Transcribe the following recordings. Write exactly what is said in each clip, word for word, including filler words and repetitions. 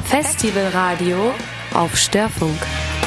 Festivalradio auf Störfunk.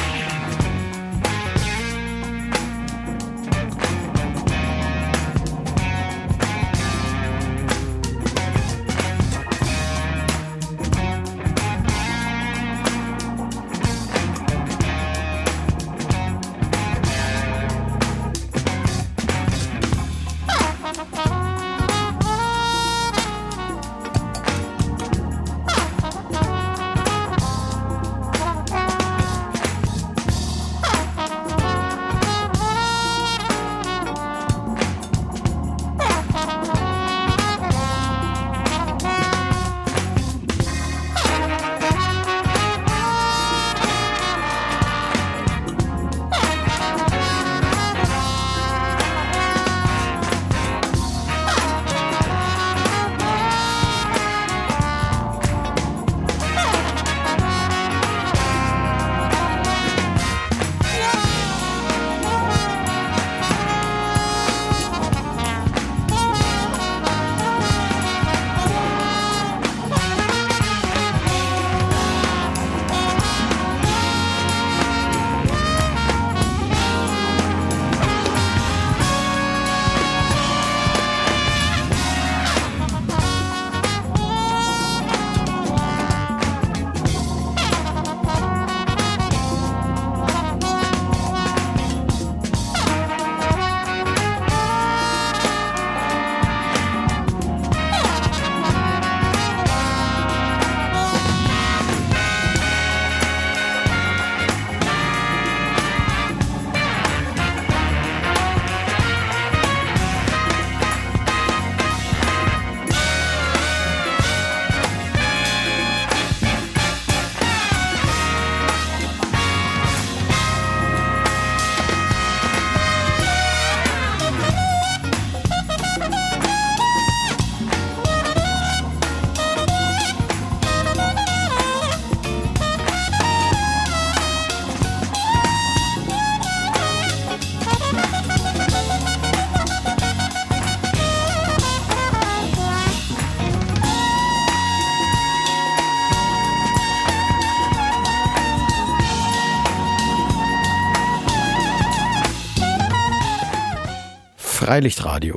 Freilichtradio.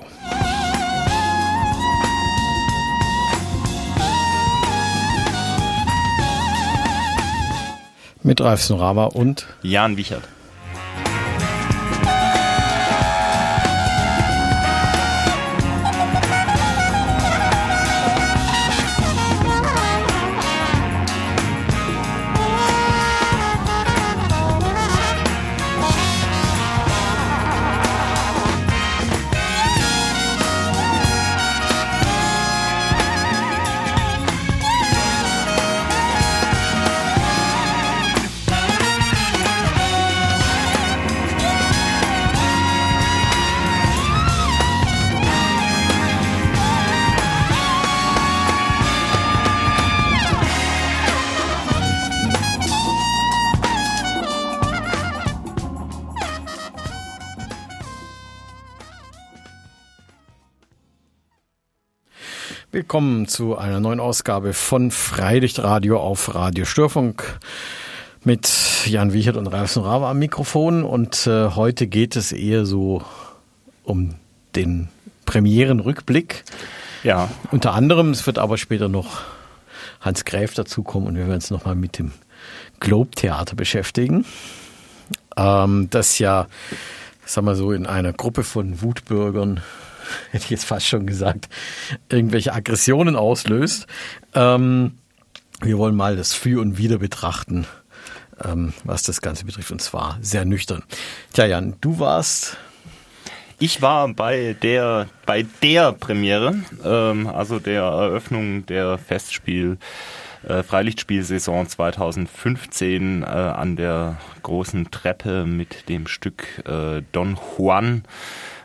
Mit Ralf Snorava und Jan Wichert. Willkommen zu einer neuen Ausgabe von Freilichtradio auf Radio Störfunk mit Jan Wichert und Ralf Snorava am Mikrofon. Und äh, heute geht es eher so um den Premierenrückblick. Ja. Unter anderem, es wird aber später noch Hans Gräf dazukommen und wir werden uns nochmal mit dem Globe-Theater beschäftigen. Ähm, das ja, sagen wir so, in einer Gruppe von Wutbürgern, hätte ich jetzt fast schon gesagt, irgendwelche Aggressionen auslöst. Ähm, wir wollen mal das Für und Wider betrachten, ähm, was das Ganze betrifft, und zwar sehr nüchtern. Tja, Jan, du warst... Ich war bei der bei der Premiere, ähm, also der Eröffnung der Festspiel äh, Freilichtspielsaison zwanzig fünfzehn äh, an der großen Treppe mit dem Stück äh, Don Juan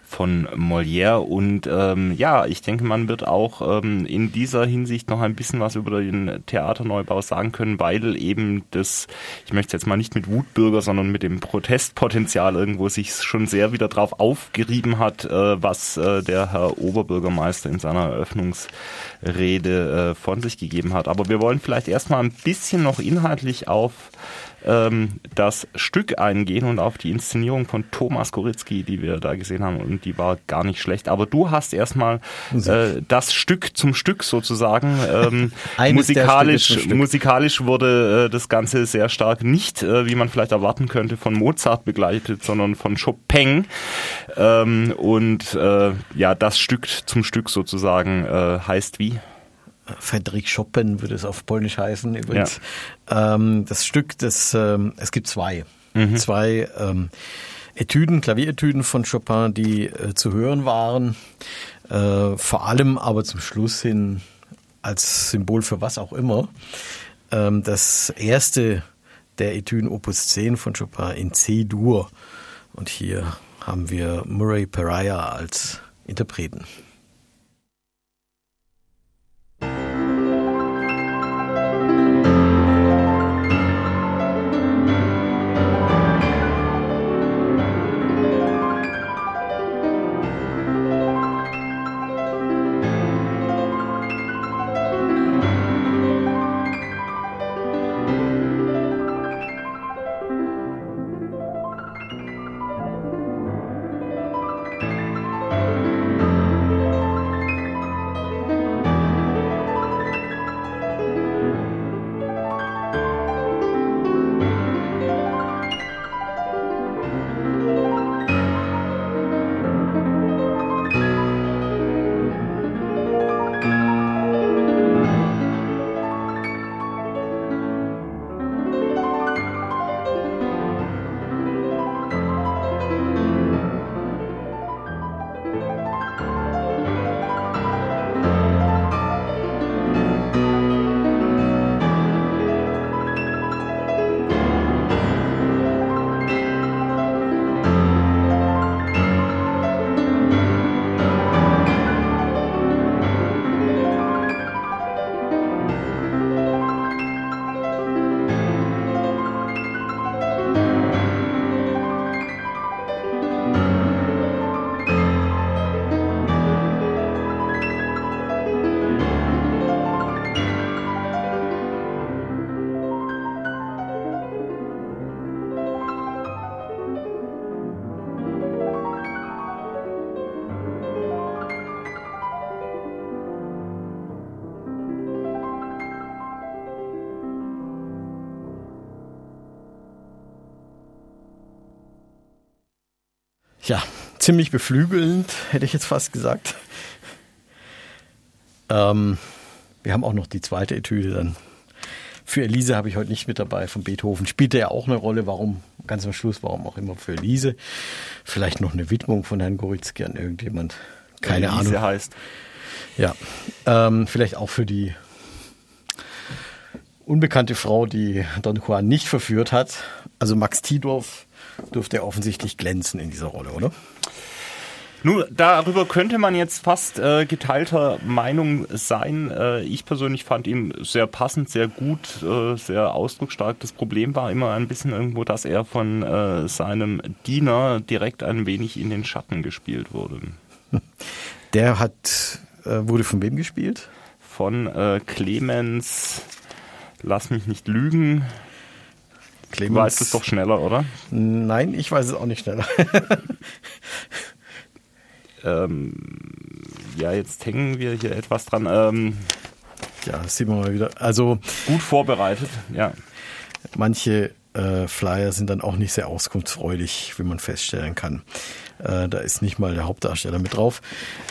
von Molière. Und ähm, ja, ich denke, man wird auch ähm, in dieser Hinsicht noch ein bisschen was über den Theaterneubau sagen können, weil eben das, ich möchte jetzt mal nicht mit Wutbürger, sondern mit dem Protestpotenzial irgendwo sich schon sehr wieder drauf aufgerieben hat, äh, was äh, der Herr Oberbürgermeister in seiner Eröffnungsrede äh, von sich gegeben hat. Aber wir wollen vielleicht erstmal ein bisschen noch inhaltlich auf ähm, das Stück eingehen und auf die Inszenierung von Thomas Goritzky, die wir da gesehen haben, und die war gar nicht schlecht. Aber du hast erstmal äh, das Stück zum Stück sozusagen. Ähm, musikalisch, musikalisch wurde äh, das Ganze sehr stark nicht, äh, wie man vielleicht erwarten könnte, von Mozart begleitet, sondern von Chopin. Ähm, und äh, ja, das Stück zum Stück sozusagen äh, heißt wie? Frédéric Chopin würde es auf Polnisch heißen übrigens. Ja. Ähm, das Stück, das, ähm, es gibt zwei. Mhm. Zwei ähm, Etüden, Klavieretüden von Chopin, die äh, zu hören waren. Äh, vor allem aber zum Schluss hin als Symbol für was auch immer. Ähm, das erste der Etüden Opus zehn von Chopin in C-Dur. Und hier haben wir Murray Pariah als Interpreten. Ja, ziemlich beflügelnd, hätte ich jetzt fast gesagt. Ähm, wir haben auch noch die zweite Etüde dann. Für Elise habe ich heute nicht mit dabei, von Beethoven. Spielte ja auch eine Rolle, warum, ganz am Schluss, warum auch immer für Elise. Vielleicht noch eine Widmung von Herrn Goritzky an irgendjemand. Keine Elise Ahnung. Elise heißt. Ja, ähm, vielleicht auch für die unbekannte Frau, die Don Juan nicht verführt hat. Also Max Tidorf dürfte er offensichtlich glänzen in dieser Rolle, oder? Nun, darüber könnte man jetzt fast äh, geteilter Meinung sein. Äh, ich persönlich fand ihn sehr passend, sehr gut, äh, sehr ausdrucksstark. Das Problem war immer ein bisschen irgendwo, dass er von äh, seinem Diener direkt ein wenig in den Schatten gespielt wurde. Der hat, äh, wurde von wem gespielt? Von äh, Clemens, lass mich nicht lügen. Clemens. Du weißt es doch schneller, oder? Nein, ich weiß es auch nicht schneller. ähm, ja, jetzt hängen wir hier etwas dran. Ähm, ja, das sieht man mal wieder. Also gut vorbereitet, ja. Manche äh, Flyer sind dann auch nicht sehr auskunftsfreudig, wie man feststellen kann. Äh, da ist nicht mal der Hauptdarsteller mit drauf.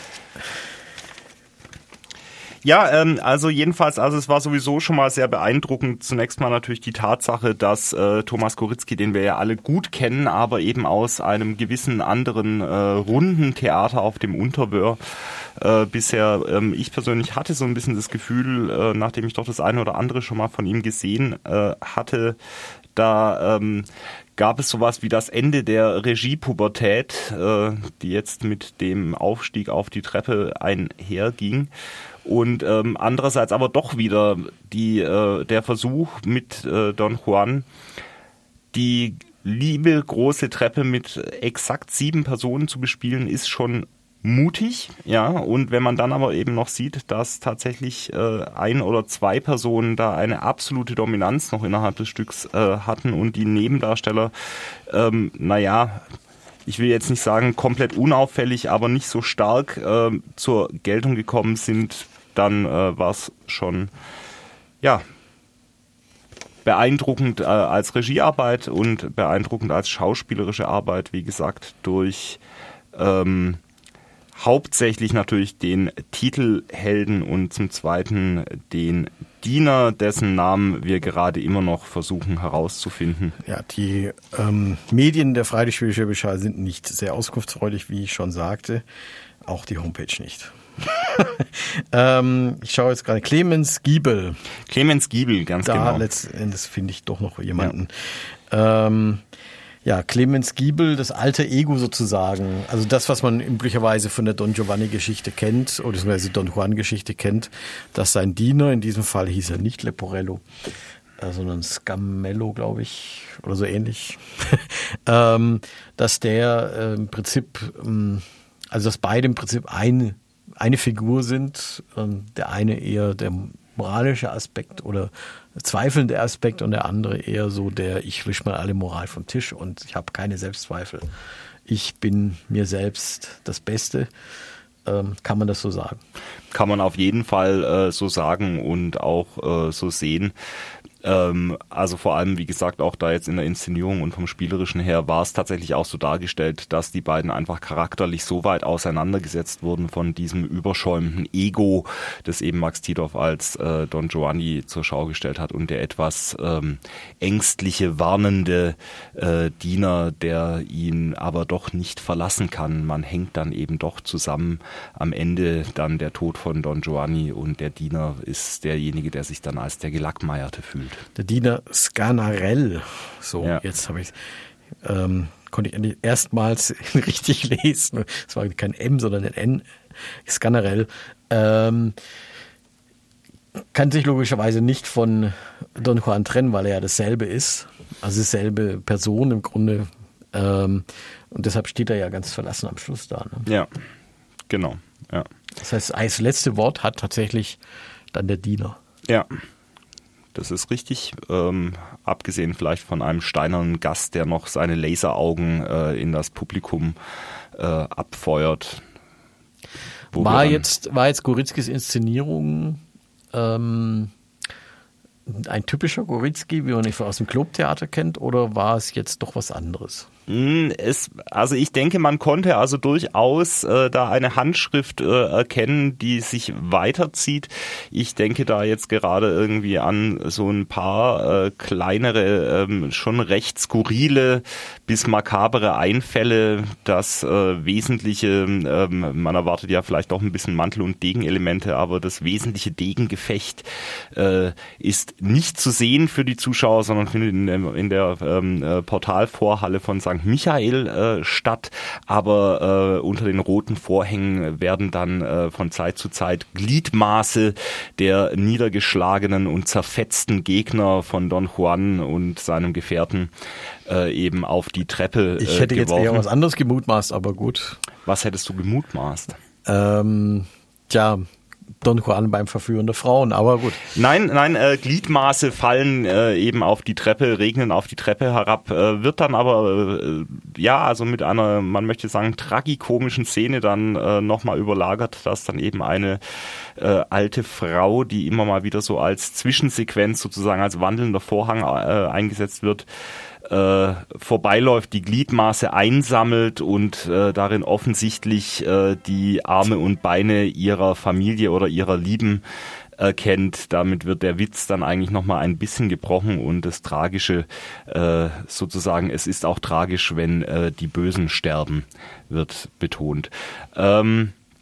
Ja, ähm, also jedenfalls, also es war sowieso schon mal sehr beeindruckend. Zunächst mal natürlich die Tatsache, dass äh, Thomas Goritzky, den wir ja alle gut kennen, aber eben aus einem gewissen anderen äh, runden Theater auf dem Unterwöhr äh, bisher. Ähm, ich persönlich hatte so ein bisschen das Gefühl, äh, nachdem ich doch das eine oder andere schon mal von ihm gesehen äh, hatte, da ähm, gab es sowas wie das Ende der Regiepubertät, äh, die jetzt mit dem Aufstieg auf die Treppe einherging. Und ähm, andererseits aber doch wieder die, äh, der Versuch mit äh, Don Juan, die liebe große Treppe mit exakt sieben Personen zu bespielen, ist schon mutig, ja, und wenn man dann aber eben noch sieht, dass tatsächlich äh, ein oder zwei Personen da eine absolute Dominanz noch innerhalb des Stücks äh, hatten und die Nebendarsteller, ähm, naja, ich will jetzt nicht sagen komplett unauffällig, aber nicht so stark äh, zur Geltung gekommen sind, dann äh, war es schon, ja, beeindruckend äh, als Regiearbeit und beeindruckend als schauspielerische Arbeit, wie gesagt, durch ähm, hauptsächlich natürlich den Titelhelden und zum Zweiten den Diener, dessen Namen wir gerade immer noch versuchen herauszufinden. Ja, die ähm, Medien der Freilichtschwäbische Schall sind nicht sehr auskunftsfreudig, wie ich schon sagte. Auch die Homepage nicht. ähm, ich schaue jetzt gerade, Clemens Giebel. Clemens Giebel, ganz da genau. Da letzten Endes finde ich doch noch jemanden. Ja. Ähm, Ja, Clemens Giebel, das alte Ego sozusagen. Also das, was man üblicherweise von der Don Giovanni-Geschichte kennt, oder beziehungsweise Don Juan-Geschichte kennt, dass sein Diener, in diesem Fall hieß er nicht Leporello, äh, sondern Scamello, glaube ich, oder so ähnlich, ähm, dass der äh, im Prinzip, ähm, also dass beide im Prinzip eine, eine Figur sind. Ähm, der eine eher der moralische Aspekt oder zweifelnde Aspekt und der andere eher so der, ich wisch mal alle Moral vom Tisch und ich habe keine Selbstzweifel. Ich bin mir selbst das Beste. Ähm, kann man das so sagen? Kann man auf jeden Fall äh, so sagen und auch äh, so sehen. Ähm, also vor allem, wie gesagt, auch da jetzt in der Inszenierung und vom Spielerischen her war es tatsächlich auch so dargestellt, dass die beiden einfach charakterlich so weit auseinandergesetzt wurden von diesem überschäumenden Ego, das eben Max Tidorf als äh, Don Giovanni zur Schau gestellt hat und der etwas ähm, ängstliche, warnende äh, Diener, der ihn aber doch nicht verlassen kann. Man hängt dann eben doch zusammen. Am Ende dann der Tod von Don Giovanni und der Diener ist derjenige, der sich dann als der Gelackmeierte fühlt. Der Diener Sganarelle. So, ja. Jetzt habe ich ähm, konnte ich erstmals richtig lesen. Es war kein M, sondern ein N. Sganarelle. Ähm, kann sich logischerweise nicht von Don Juan trennen, weil er ja dasselbe ist. Also dieselbe Person im Grunde. Ähm, und deshalb steht er ja ganz verlassen am Schluss da. Ne? Ja, genau. Ja. Das heißt, das letzte Wort hat tatsächlich dann der Diener. Ja. Das ist richtig, ähm, abgesehen vielleicht von einem steinernen Gast, der noch seine Laseraugen äh, in das Publikum äh, abfeuert. War jetzt, war jetzt Goritzkys Inszenierung ähm, ein typischer Goritzky, wie man ihn aus dem Globe-Theater kennt, oder war es jetzt doch was anderes? Es, also ich denke, man konnte also durchaus äh, da eine Handschrift äh, erkennen, die sich weiterzieht. Ich denke da jetzt gerade irgendwie an so ein paar äh, kleinere, ähm, schon recht skurrile bis makabere Einfälle. Das äh, Wesentliche, ähm, man erwartet ja vielleicht auch ein bisschen Mantel- und Degenelemente, aber das wesentliche Degengefecht äh, ist nicht zu sehen für die Zuschauer, sondern findet in der, in der ähm, äh, Portalvorhalle von Sankt Michael äh, statt, aber äh, unter den roten Vorhängen werden dann äh, von Zeit zu Zeit Gliedmaße der niedergeschlagenen und zerfetzten Gegner von Don Juan und seinem Gefährten äh, eben auf die Treppe äh, Ich hätte geworfen. jetzt eher was anderes gemutmaßt, aber gut. Was hättest du gemutmaßt? Ähm, tja, Don Juan beim Verführen der Frauen, aber gut. Nein, nein, äh, Gliedmaße fallen äh, eben auf die Treppe, regnen auf die Treppe herab, äh, wird dann aber, äh, ja, also mit einer, man möchte sagen, tragikomischen Szene dann äh, nochmal überlagert, dass dann eben eine äh, alte Frau, die immer mal wieder so als Zwischensequenz sozusagen als wandelnder Vorhang äh, eingesetzt wird, Äh, vorbeiläuft, die Gliedmaße einsammelt und äh, darin offensichtlich äh, die Arme und Beine ihrer Familie oder ihrer Lieben erkennt. Damit wird der Witz dann eigentlich nochmal ein bisschen gebrochen und das Tragische äh, sozusagen, es ist auch tragisch, wenn äh, die Bösen sterben, wird betont. Ähm,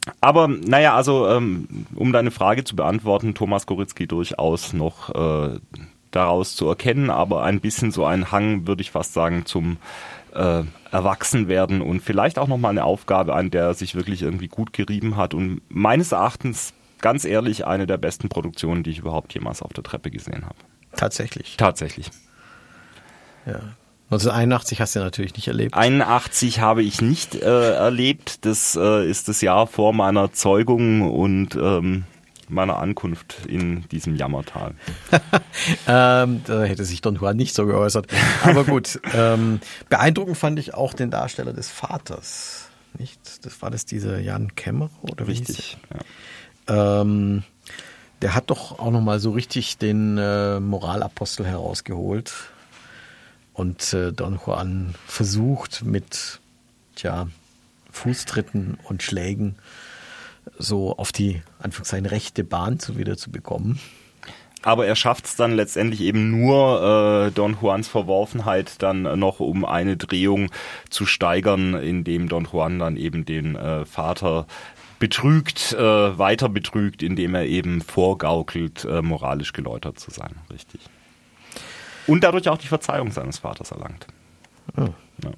Aber naja, also ähm, um deine Frage zu beantworten, Thomas Koryzki durchaus noch äh, daraus zu erkennen, aber ein bisschen so ein Hang, würde ich fast sagen, zum äh, Erwachsenwerden und vielleicht auch nochmal eine Aufgabe, an der er sich wirklich irgendwie gut gerieben hat und meines Erachtens, ganz ehrlich, eine der besten Produktionen, die ich überhaupt jemals auf der Treppe gesehen habe. Tatsächlich. Tatsächlich. Ja. neunzehnhunderteinundachtzig hast du natürlich nicht erlebt. einundachtzig habe ich nicht äh, erlebt. Das äh, ist das Jahr vor meiner Zeugung und ähm, meiner Ankunft in diesem Jammertal. ähm, da hätte sich Don Juan nicht so geäußert. Aber gut, ähm, beeindruckend fand ich auch den Darsteller des Vaters. Nicht? Das war das dieser Jan Kämmerer oder wie Richtig, hieß ja. der? Ähm, der hat doch auch nochmal so richtig den äh, Moralapostel herausgeholt. Und äh, Don Juan versucht mit tja, Fußtritten und Schlägen so auf die Anführungszeichen rechte Bahn zu wieder zu bekommen. Aber er schafft es dann letztendlich eben nur, äh, Don Juans Verworfenheit dann noch um eine Drehung zu steigern, indem Don Juan dann eben den äh, Vater betrügt, äh, weiter betrügt, indem er eben vorgaukelt, äh, moralisch geläutert zu sein. Richtig. Und dadurch auch die Verzeihung seines Vaters erlangt. Oh. Ja.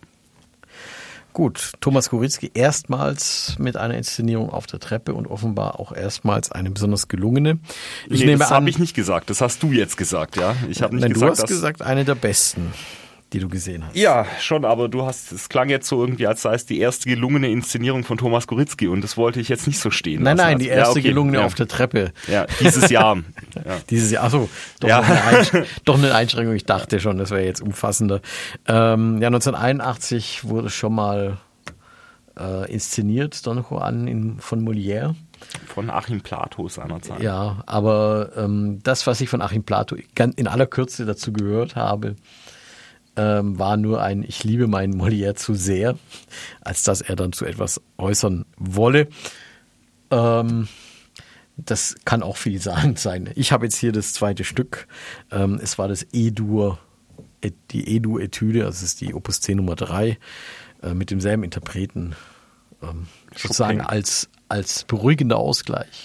Gut, Thomas Koryzki erstmals mit einer Inszenierung auf der Treppe und offenbar auch erstmals eine besonders gelungene. Ich nee, nehme das an, habe ich nicht gesagt, das hast du jetzt gesagt, ja. Ich habe nicht nein, gesagt, du hast dass gesagt, eine der besten, die du gesehen hast. ja, schon, aber du hast, es klang jetzt so irgendwie, als sei es die erste gelungene Inszenierung von Thomas Koryzki und das wollte ich jetzt nicht so stehen Nein, lassen. nein, Also, die erste ja, okay, gelungene ja. auf der Treppe. Ja, dieses Jahr. Ja. Dieses Jahr, achso, doch, Ja. noch eine Einsch- doch eine Einschränkung. Ich dachte schon, das wäre jetzt umfassender. Ähm, ja, neunzehnhunderteinundachtzig wurde schon mal äh, inszeniert, Don Juan in, von Molière. Von Achim Plato seinerzeit. Ja, aber ähm, das, was ich von Achim Plato in aller Kürze dazu gehört habe, ähm, war nur ein Ich liebe meinen Molière zu sehr, als dass er dann zu etwas äußern wolle. Ähm, das kann auch vielsagend sein. Ich habe jetzt hier das zweite Stück. Ähm, es war das E-Dur, die E-Dur-Etüde, also es ist die Opus zehn Nummer drei, äh, mit demselben Interpreten, ähm, sozusagen als, als beruhigender Ausgleich.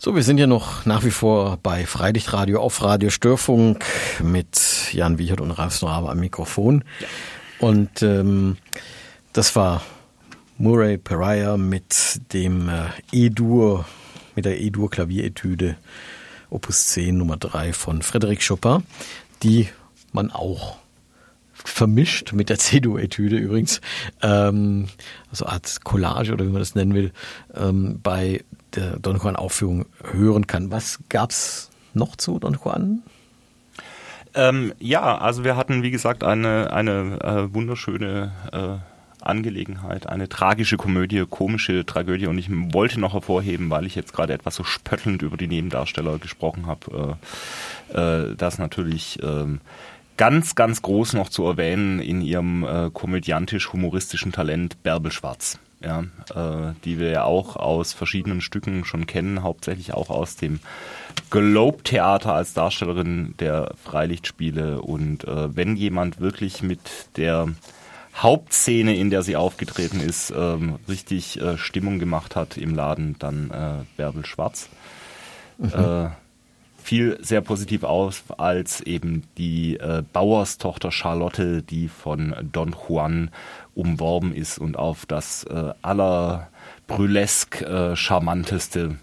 So, wir sind ja noch nach wie vor bei Freilichtradio auf Radio Störfunk mit Jan Wiechert und Ralf Snorabe am Mikrofon. Ja. Und ähm, das war Murray Pariah mit dem äh, E-Dur, mit der E-Dur Klavieretüde Opus zehn Nummer drei von Frédéric Chopin, die man auch vermischt mit der C-Dur-Etüde übrigens, ähm, also Art Collage oder wie man das nennen will, ähm, bei der Don Juan-Aufführung hören kann. Was gab's noch zu Don Juan? Ähm, ja, also wir hatten, wie gesagt, eine, eine äh, wunderschöne äh, Angelegenheit, eine tragische Komödie, komische Tragödie, und ich wollte noch hervorheben, weil ich jetzt gerade etwas so spöttelnd über die Nebendarsteller gesprochen habe, äh, äh, dass natürlich äh, ganz, ganz groß noch zu erwähnen in ihrem äh, komödiantisch-humoristischen Talent Bärbel Schwarz. Ja, äh, die wir ja auch aus verschiedenen Stücken schon kennen, hauptsächlich auch aus dem Globe-Theater als Darstellerin der Freilichtspiele. Und äh, wenn jemand wirklich mit der Hauptszene, in der sie aufgetreten ist, ähm, richtig äh, Stimmung gemacht hat im Laden, dann äh, Bärbel Schwarz. Mhm. Äh, fiel sehr positiv aus als eben die äh, Bauerstochter Charlotte, die von Don Juan umworben ist und auf das äh, allerbrülesk äh, charmanteste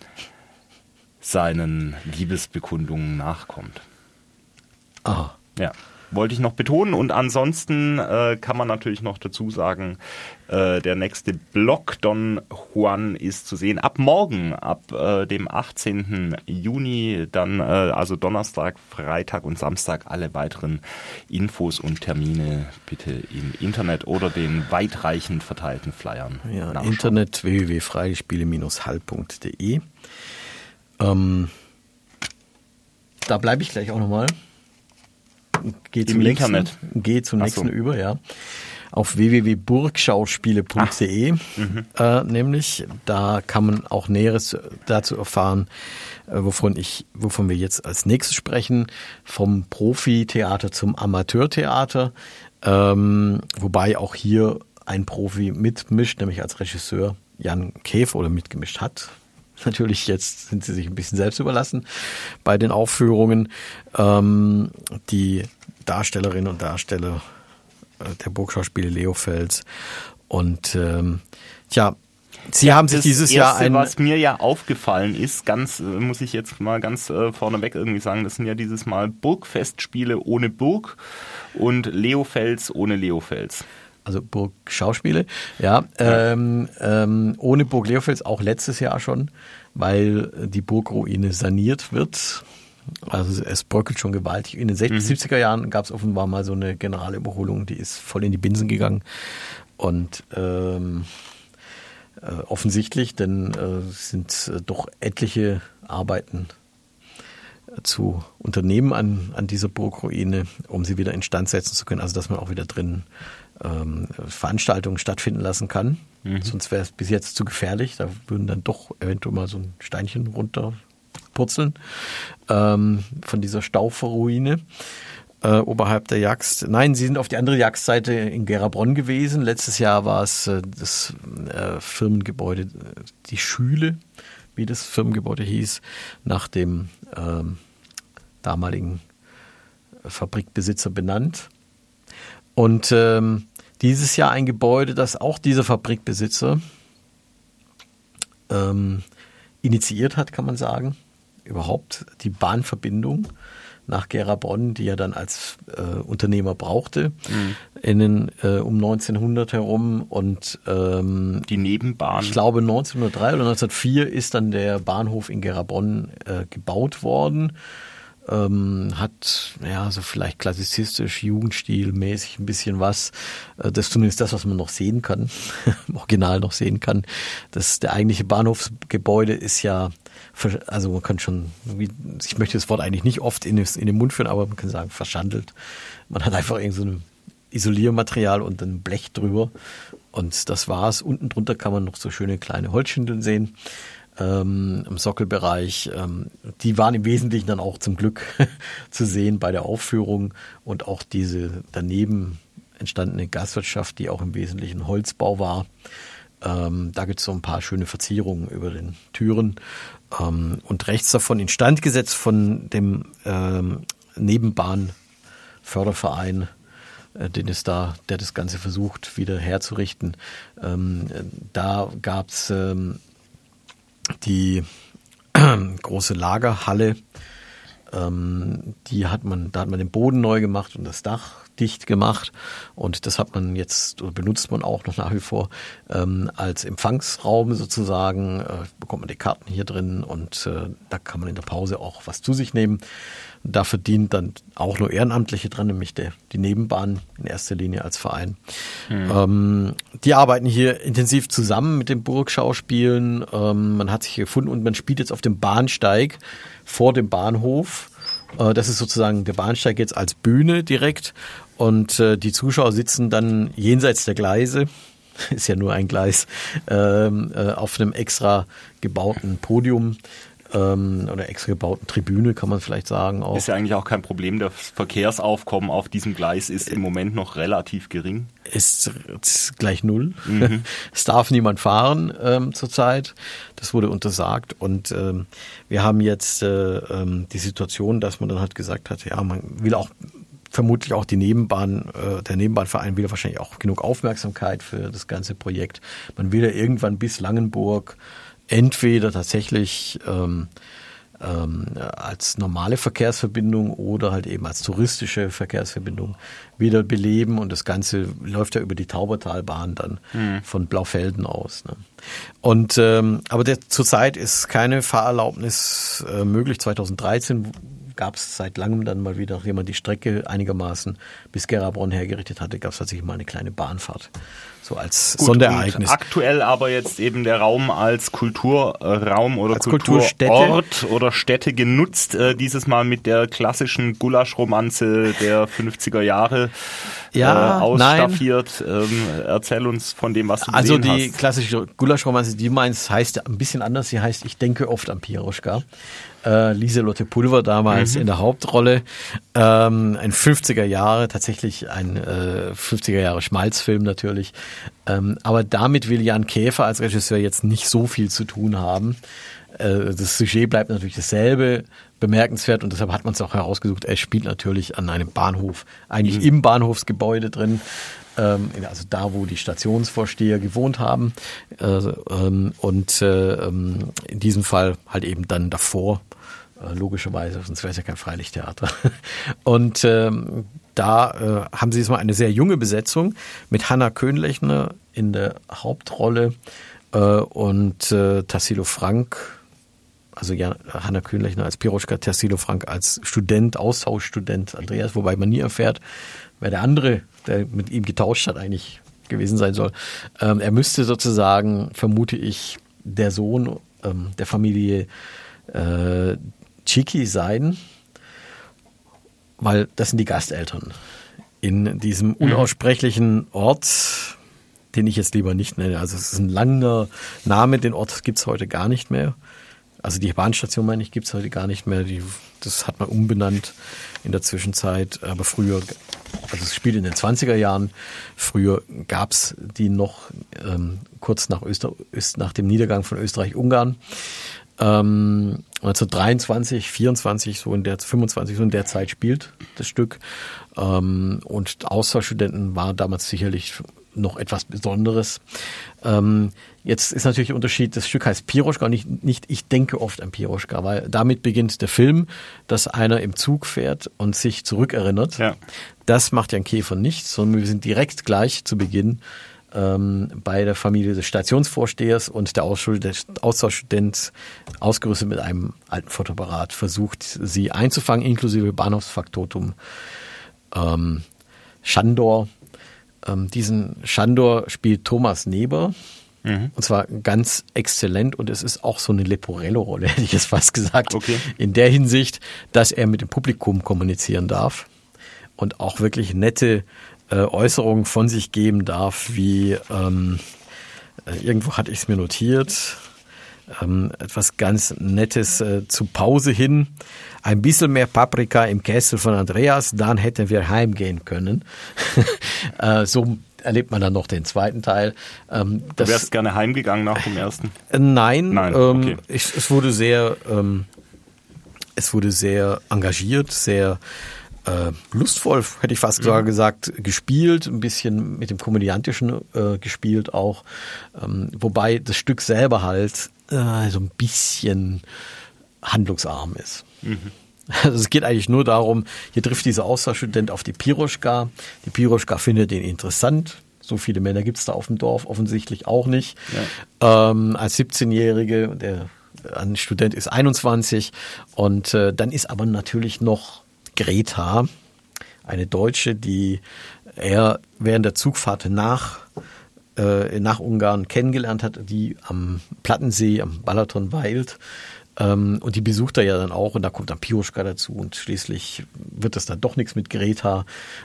seinen Liebesbekundungen nachkommt. Aha. Ja, wollte ich noch betonen. Und ansonsten äh, kann man natürlich noch dazu sagen, äh, der nächste Block Don Juan ist zu sehen ab morgen, ab äh, dem achtzehnten Juni, dann äh, also Donnerstag, Freitag und Samstag. Alle weiteren Infos und Termine bitte im Internet oder den weitreichend verteilten Flyern ja, nachschauen. Internet w w w punkt freispiele Bindestrich hall punkt d e. Ähm, da bleibe ich gleich auch nochmal. Geh zum Im nächsten, Internet. Geh zum Ach nächsten so. über, ja. Auf w w w punkt burgschauspiele punkt d e Mhm. äh, nämlich, da kann man auch Näheres dazu erfahren, äh, wovon ich, wovon wir jetzt als nächstes sprechen, vom Profitheater zum Amateurtheater, ähm, wobei auch hier ein Profi mitmischt, nämlich als Regisseur Jan Käfer oder mitgemischt hat. Natürlich, jetzt sind sie sich ein bisschen selbst überlassen bei den Aufführungen. Ähm, die Darstellerinnen und Darsteller äh, der Burgschauspiele Leo Fels. Und ähm, tja, sie ja, haben sich dieses Erste, Jahr ein... was mir ja aufgefallen ist, ganz, äh, muss ich jetzt mal ganz äh, vorneweg irgendwie sagen, das sind ja dieses Mal Burgfestspiele ohne Burg und Leo Fels ohne Leo Fels. Also Burgschauspiele, ja, ähm, ähm, ohne Burg Leofels auch letztes Jahr schon, weil die Burgruine saniert wird. Also es bröckelt schon gewaltig. In den sechziger, siebziger Jahren gab es offenbar mal so eine Generalüberholung, die ist voll in die Binsen gegangen. Und ähm, äh, offensichtlich, denn äh, sind äh, doch etliche Arbeiten zu unternehmen an, an dieser Burgruine, um sie wieder instand setzen zu können. Also dass man auch wieder drin ähm, Veranstaltungen stattfinden lassen kann. Mhm. Sonst wäre es bis jetzt zu gefährlich. Da würden dann doch eventuell mal so ein Steinchen runterpurzeln ähm, von dieser Stauferruine äh, oberhalb der Jagst. Nein, sie sind auf die andere Jagstseite in Gerabronn gewesen. Letztes Jahr war es äh, das äh, Firmengebäude, die Schüle, wie das Firmengebäude hieß, nach dem ähm, damaligen Fabrikbesitzer benannt. Und ähm, dieses Jahr ein Gebäude, das auch dieser Fabrikbesitzer ähm, initiiert hat, kann man sagen. Überhaupt die Bahnverbindung nach Gerabronn, die er dann als äh, Unternehmer brauchte, mhm. in den, äh, um neunzehnhundert herum. Und ähm, die Nebenbahn. Ich glaube neunzehnhundertdrei oder neunzehnhundertvier ist dann der Bahnhof in Gerabronn äh, gebaut worden. Ähm, hat ja so vielleicht klassizistisch, jugendstilmäßig ein bisschen was. Äh, das ist zumindest das, was man noch sehen kann, im Original noch sehen kann. Das, der eigentliche Bahnhofsgebäude ist ja, also man kann schon, ich möchte das Wort eigentlich nicht oft in, in den Mund führen, aber man kann sagen, verschandelt. Man hat einfach irgend so ein Isoliermaterial und ein Blech drüber und das war's. Unten drunter kann man noch so schöne kleine Holzschindeln sehen. Ähm, im Sockelbereich. Ähm, die waren im Wesentlichen dann auch zum Glück zu sehen bei der Aufführung und auch diese daneben entstandene Gastwirtschaft, die auch im Wesentlichen Holzbau war. Ähm, da gibt es so ein paar schöne Verzierungen über den Türen. Ähm, und rechts davon instand gesetzt von dem ähm, Nebenbahnförderverein, äh, den es da, der das Ganze versucht, wieder herzurichten. Ähm, da gab es ähm, die große Lagerhalle. Ähm, die hat man, da hat man den Boden neu gemacht und das Dach dicht gemacht, und das hat man jetzt, oder benutzt man auch noch nach wie vor ähm, als Empfangsraum sozusagen. Äh, bekommt man die Karten hier drin, und äh, da kann man in der Pause auch was zu sich nehmen. Da verdient dann auch nur Ehrenamtliche dran, nämlich der, die Nebenbahn in erster Linie als Verein. Mhm. Ähm, die arbeiten hier intensiv zusammen mit den Burgschauspielen. Ähm, man hat sich hier gefunden, und man spielt jetzt auf dem Bahnsteig vor dem Bahnhof. Äh, das ist sozusagen der Bahnsteig jetzt als Bühne direkt, und äh, die Zuschauer sitzen dann jenseits der Gleise, ist ja nur ein Gleis, ähm, äh, auf einem extra gebauten Podium. Oder extra gebauten Tribüne, kann man vielleicht sagen. Auch. Ist ja eigentlich auch kein Problem. Das Verkehrsaufkommen auf diesem Gleis ist im Moment noch relativ gering. Ist, ist gleich null. Mhm. Es darf niemand fahren ähm, zurzeit. Das wurde untersagt. Und ähm, wir haben jetzt äh, die Situation, dass man dann halt gesagt hat, ja, man will auch vermutlich auch die Nebenbahn, äh, der Nebenbahnverein will wahrscheinlich auch genug Aufmerksamkeit für das ganze Projekt. Man will ja irgendwann bis Langenburg entweder tatsächlich ähm, ähm, als normale Verkehrsverbindung oder halt eben als touristische Verkehrsverbindung wieder beleben, und das Ganze läuft ja über die Taubertalbahn dann mhm. von Blaufelden aus. Ne? Und ähm, aber der, zurzeit ist keine Fahrerlaubnis äh, möglich. zweitausenddreizehn gab es seit langem dann mal wieder, nachdem man die Strecke einigermaßen bis Gerabronn hergerichtet hatte, gab es tatsächlich mal eine kleine Bahnfahrt. So als Gut, Sonderereignis. Aktuell aber jetzt eben der Raum als Kulturraum oder als Kulturort oder Stätte genutzt. Äh, dieses Mal mit der klassischen Gulaschromanze der fünfziger Jahre ja, äh, ausstaffiert. Ähm, erzähl uns von dem, was du also gesehen hast. Also die klassische Gulaschromanze, die du meinst, heißt ein bisschen anders. Sie heißt Ich denke oft an Piroschka. Äh, Lieselotte Pulver damals mhm. in der Hauptrolle. Ähm, ein fünfziger Jahre, tatsächlich ein äh, fünfziger Jahre Schmalzfilm natürlich. Ähm, aber damit will Jan Käfer als Regisseur jetzt nicht so viel zu tun haben. Äh, das Sujet bleibt natürlich dasselbe, bemerkenswert, und deshalb hat man es auch herausgesucht. Er spielt natürlich an einem Bahnhof, eigentlich mhm. im Bahnhofsgebäude drin. Also da, wo die Stationsvorsteher gewohnt haben, und in diesem Fall halt eben dann davor, logischerweise, sonst wäre es ja kein Freilichttheater. Und da haben sie jetzt mal eine sehr junge Besetzung mit Hanna Köhnlechner in der Hauptrolle und Tassilo Frank, also ja, Hanna Köhnlechner als Piroschka, Tassilo Frank als Student, Austauschstudent Andreas, wobei man nie erfährt, wer der andere, der mit ihm getauscht hat, eigentlich gewesen sein soll. Ähm, er müsste sozusagen, vermute ich, der Sohn ähm, der Familie äh, Chiki sein, weil das sind die Gasteltern in diesem unaussprechlichen Ort, den ich jetzt lieber nicht nenne. Also es ist ein langer Name, den Ort gibt es heute gar nicht mehr. Also die Bahnstation, meine ich, gibt es heute gar nicht mehr. Die, das hat man umbenannt in der Zwischenzeit. Aber früher, also es spielt in den zwanziger Jahren, früher gab es die noch ähm, kurz nach, Öster, nach dem Niedergang von Österreich-Ungarn. Ähm, neunzehnhundertdreiundzwanzig, vierundzwanzig, so in der, fünfundzwanzig, so in der Zeit spielt das Stück. Ähm, und Austauschstudenten war damals sicherlich noch etwas Besonderes. Ähm, jetzt ist natürlich der Unterschied, das Stück heißt Piroschka und nicht, nicht Ich denke oft an Piroschka, weil damit beginnt der Film, dass einer im Zug fährt und sich zurückerinnert. Ja. Das macht Jan Käfer nicht, sondern wir sind direkt gleich zu Beginn ähm, bei der Familie des Stationsvorstehers, und der Austauschstudent, ausgerüstet mit einem alten Fotoapparat, versucht sie einzufangen, inklusive Bahnhofsfaktotum ähm, Schandor. Ähm, diesen Schandor spielt Thomas Neber. Mhm. Und zwar ganz exzellent, und es ist auch so eine Leporello-Rolle, hätte ich jetzt fast gesagt. Okay. In der Hinsicht, dass er mit dem Publikum kommunizieren darf und auch wirklich nette äh, Äußerungen von sich geben darf, wie ähm, äh, irgendwo hatte ich es mir notiert, ähm, etwas ganz Nettes äh, zu Pause hin. Ein bisschen mehr Paprika im Kessel von Andreas, dann hätten wir heimgehen können. äh, so erlebt man dann noch den zweiten Teil. Ähm, du wärst gerne heimgegangen nach dem ersten? Äh, nein, nein ähm, okay. ich, es wurde sehr, ähm, es wurde sehr engagiert, sehr äh, lustvoll, hätte ich fast sogar mhm. gesagt, gespielt, ein bisschen mit dem Komödiantischen äh, gespielt auch, ähm, wobei das Stück selber halt äh, so ein bisschen handlungsarm ist. Mhm. Also es geht eigentlich nur darum, hier trifft dieser Austauschstudent auf die Piroschka. Die Piroschka findet ihn interessant. So viele Männer gibt es da auf dem Dorf offensichtlich auch nicht. Ja. Ähm, als siebzehnjährige, der ein Student ist einundzwanzig. Und äh, dann ist aber natürlich noch Greta, eine Deutsche, die er während der Zugfahrt nach, äh, nach Ungarn kennengelernt hat, die am Plattensee, am Balaton weilt. Und die besucht er ja dann auch und da kommt dann Piroschka dazu und schließlich wird das dann doch nichts mit Greta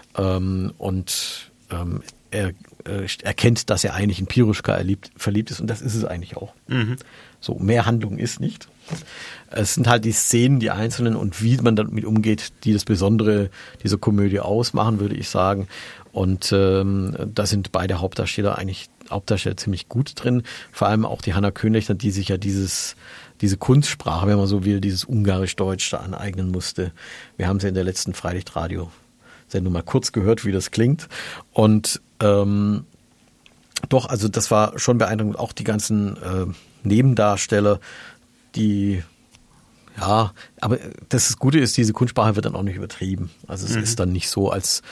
und er erkennt, dass er eigentlich in Piroschka verliebt ist und das ist es eigentlich auch. Mhm. So, mehr Handlung ist nicht. Es sind halt die Szenen, die einzelnen und wie man damit umgeht, die das Besondere dieser Komödie ausmachen, würde ich sagen. Und ähm, da sind beide Hauptdarsteller eigentlich Hauptdarsteller ziemlich gut drin. Vor allem auch die Hanna Köhnlechner, die sich ja dieses diese Kunstsprache, wenn man so will, dieses Ungarisch-Deutsch da aneignen musste. Wir haben sie in der letzten Freilichtradio-Sendung mal kurz gehört, wie das klingt. Und ähm, doch, also das war schon beeindruckend. Auch die ganzen äh, Nebendarsteller, die, ja, aber das Gute ist, diese Kunstsprache wird dann auch nicht übertrieben. Also es mhm. ist dann nicht so, als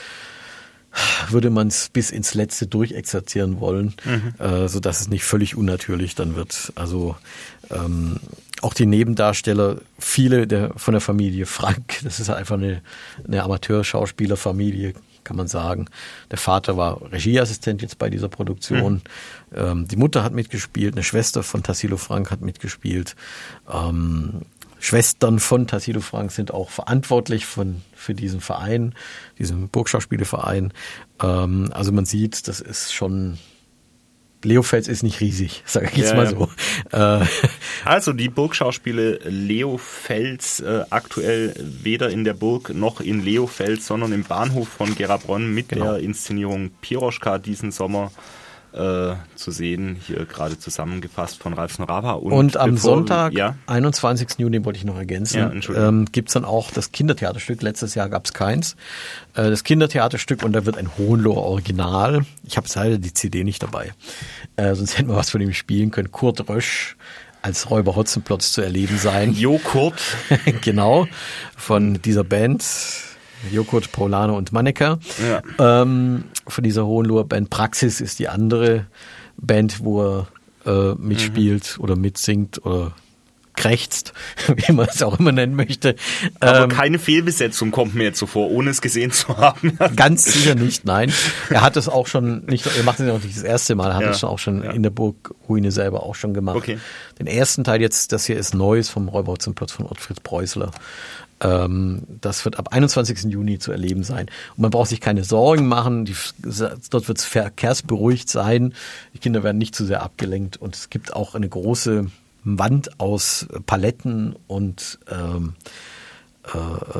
würde man es bis ins Letzte durchexerzieren wollen, mhm. äh, sodass es nicht völlig unnatürlich dann wird. Also ähm, auch die Nebendarsteller, viele der, von der Familie Frank, das ist einfach eine, eine Amateurschauspielerfamilie, kann man sagen. Der Vater war Regieassistent jetzt bei dieser Produktion. Mhm. Ähm, die Mutter hat mitgespielt, eine Schwester von Tassilo Frank hat mitgespielt. Ähm, Schwestern von Tassilo Frank sind auch verantwortlich von, für diesen Verein, diesen Burgschauspieleverein. Ähm, also man sieht, das ist schon, Leofels ist nicht riesig, sage ich jetzt ja, mal so. Ja. Also die Burgschauspiele Leofels äh, aktuell weder in der Burg noch in Leofels, sondern im Bahnhof von Gerabronn mit genau. der Inszenierung Piroschka diesen Sommer Äh, zu sehen, hier gerade zusammengefasst von Ralf Snorava. Und, und am bevor, Sonntag, ja? einundzwanzigsten Juni, wollte ich noch ergänzen, ja, ähm, gibt es dann auch das Kindertheaterstück. Letztes Jahr gab es keins. Äh, das Kindertheaterstück und da wird ein Hohenloher Original. Ich habe leider die C D nicht dabei. Äh, sonst hätten wir was von ihm spielen können. Kurt Rösch als Räuber Hotzenplotz zu erleben sein. Jo Kurt. Genau, von dieser Band. Joghurt, Paulano und Mannecker. Ja. Ähm, von dieser Hohenloher Band. Praxis ist die andere Band, wo er äh, mitspielt mhm. oder mitsingt oder krächzt, wie man es auch immer nennen möchte. Aber ähm, keine Fehlbesetzung kommt mir jetzt so vor, ohne es gesehen zu haben. Ganz sicher nicht, nein. Er hat es auch schon, nicht, er macht es ja noch nicht das erste Mal, er hat es ja. auch schon ja. in der Burgruine selber auch schon gemacht. Okay. Den ersten Teil jetzt, das hier ist Neues vom Räuber Hotzenplotz von Ottfried Preußler. Das wird ab einundzwanzigsten Juni zu erleben sein. Und man braucht sich keine Sorgen machen. Die, dort wird es verkehrsberuhigt sein. Die Kinder werden nicht zu sehr abgelenkt. Und es gibt auch eine große Wand aus Paletten und ähm, äh,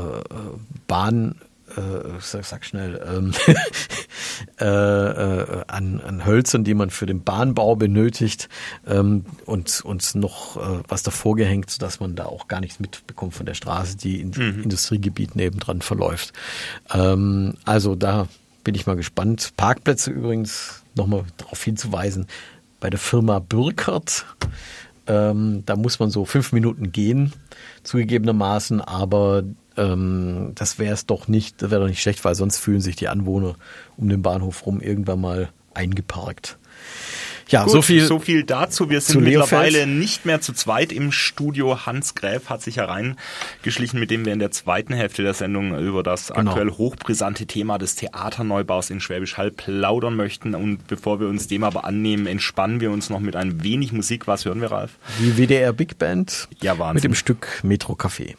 Bahn, äh, sag, sag schnell, ähm, äh, äh, an, an Hölzern, die man für den Bahnbau benötigt ähm, und, und noch äh, was davor gehängt, sodass man da auch gar nichts mitbekommt von der Straße, die in mhm. Industriegebiet nebendran verläuft. Ähm, also da bin ich mal gespannt. Parkplätze übrigens, nochmal darauf hinzuweisen, bei der Firma Bürkert. Ähm, da muss man so fünf Minuten gehen, zugegebenermaßen, aber ähm, das wäre es doch nicht, das wäre doch nicht schlecht, weil sonst fühlen sich die Anwohner um den Bahnhof rum irgendwann mal eingeparkt. Ja, Gut, so viel, so viel dazu. Wir sind mittlerweile nicht mehr zu zweit im Studio. Hans Gräf hat sich hereingeschlichen, mit dem wir in der zweiten Hälfte der Sendung über das genau. aktuell hochbrisante Thema des Theaterneubaus in Schwäbisch Hall plaudern möchten. Und bevor wir uns dem aber annehmen, entspannen wir uns noch mit ein wenig Musik. Was hören wir, Ralf? Die W D R Big Band ja, Wahnsinn. Mit dem Stück Metro Café.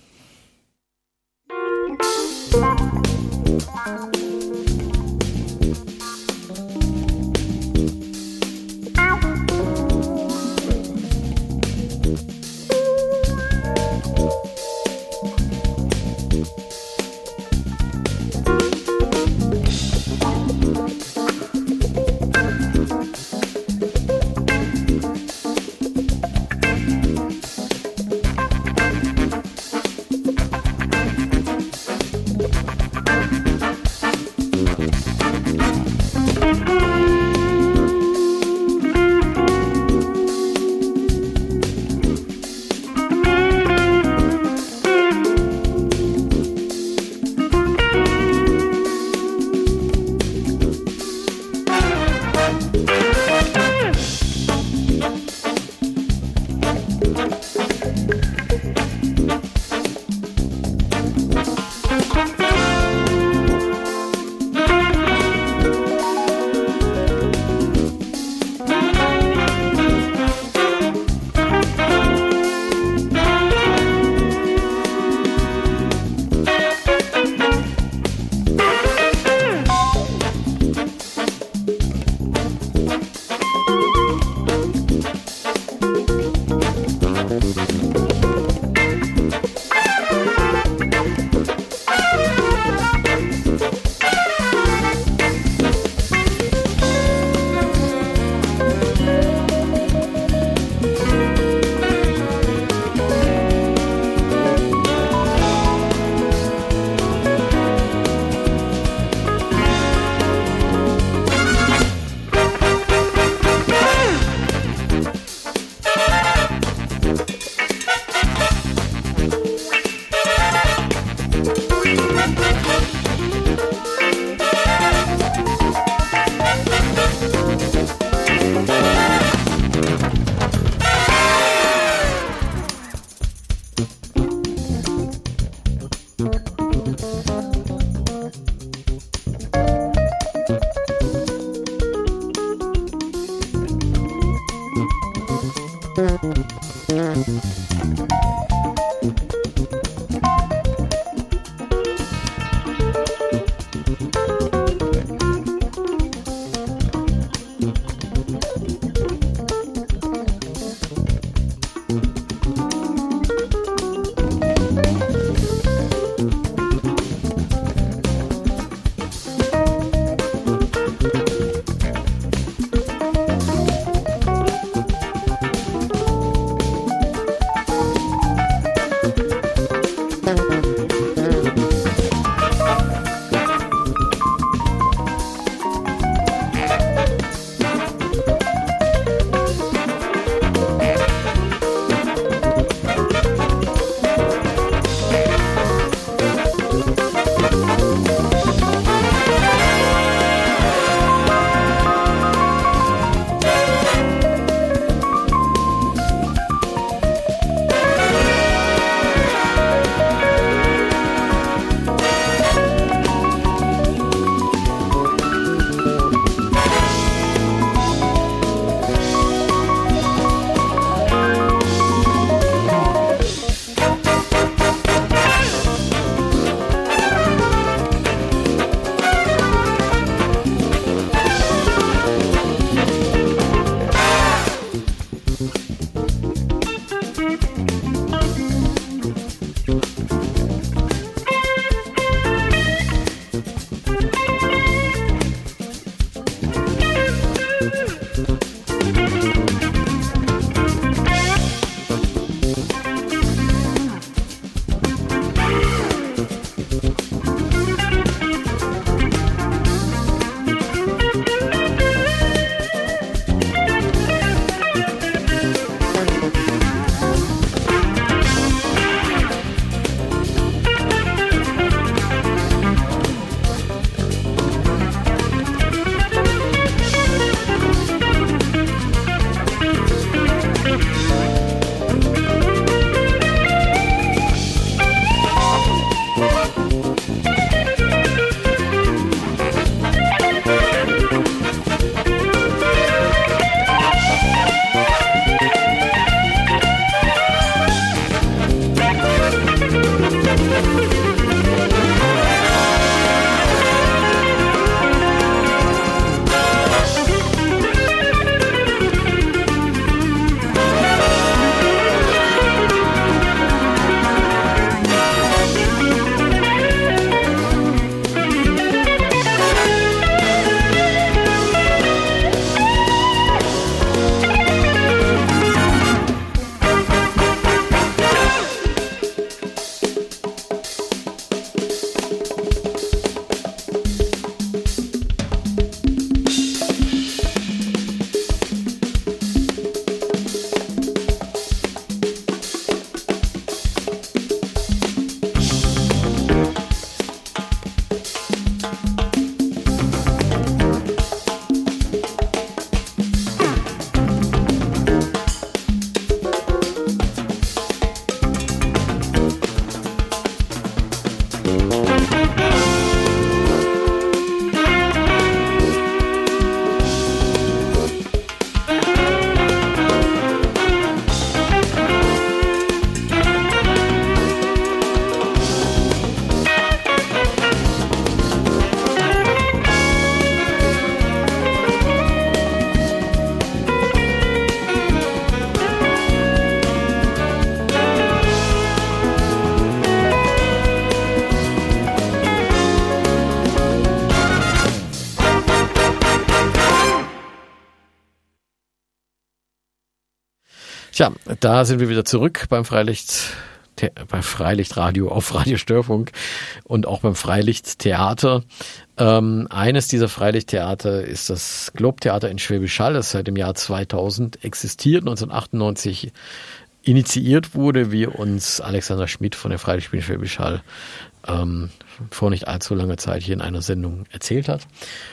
Tja, da sind wir wieder zurück beim Freilicht, beim Freilichtradio auf Radio Störfunk und auch beim Freilichttheater. Ähm, eines dieser Freilichttheater ist das Globe-Theater in Schwäbisch Hall, das seit dem Jahr zweitausend existiert, neunzehnhundertachtundneunzig initiiert wurde, wie uns Alexander Schmidt von der Freilichtspiele Schwäbisch Hall ähm, vor nicht allzu langer Zeit hier in einer Sendung erzählt hat.